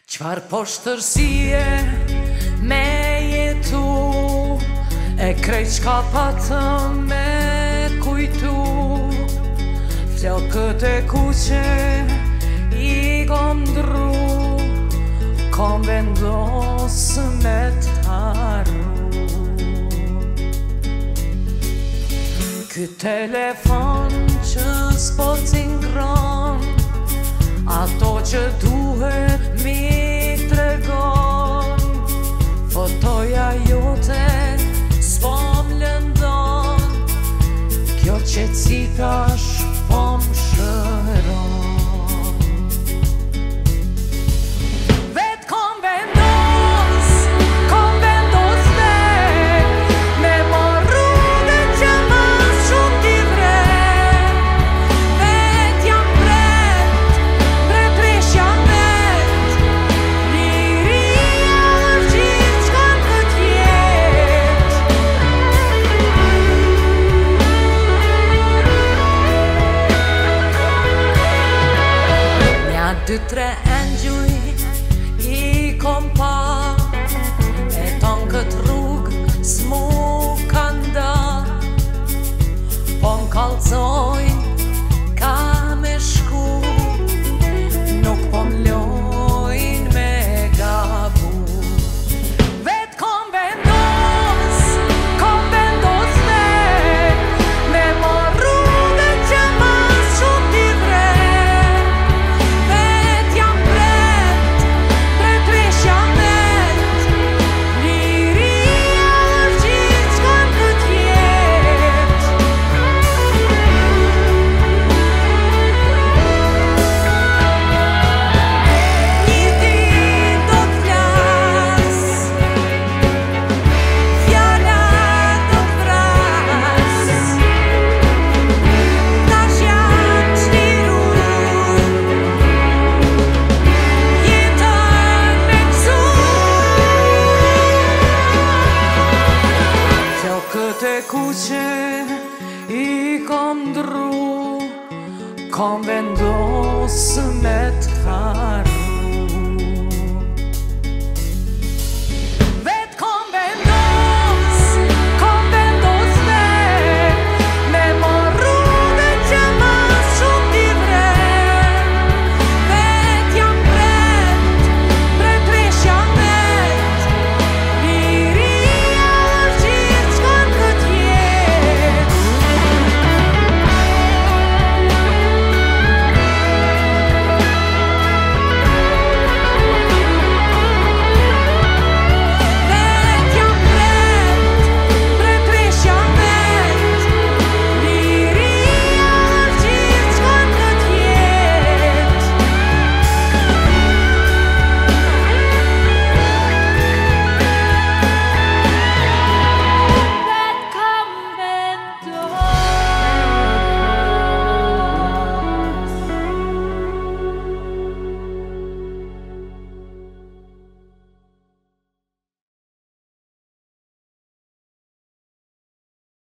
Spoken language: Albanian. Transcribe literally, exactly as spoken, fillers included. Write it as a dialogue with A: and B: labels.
A: Qfar poshtërsie me jetu, e krejt qka patëm me kujtu. Flokët e kuqe i kom dru, kom vendosë me t'haru. Ky telefon që s'po t'ingron, ato që duhet mi tregon. Fotoja jote s'po m'lëndon, kjo qetësita s'po m'shëron. Vet kom vendos, kom vendos vet, me mor rrugën që më shumë t'i vret. Vet jam pret, pret resh jam vet, liria është gjithçka në këtë jetë. Nja dy tre engjuj i kom pa, e ton këtë rrugë s'mu kanda. Po m'kallzojnë ka me shku, nuk po m'lojnë me gabu. Vet kom vendos, kom vendos vet, me mor rrugën që më shumë t'i vret. Vet jam pret, pret resh jam vet, liria është gjithçka në këtë jetë. Një ditë do t'flas, fjala do t'vras, tash jam çliru, jetën me gëzu. Flokët e kuqe i kom dru, kom vendosë me t'haru.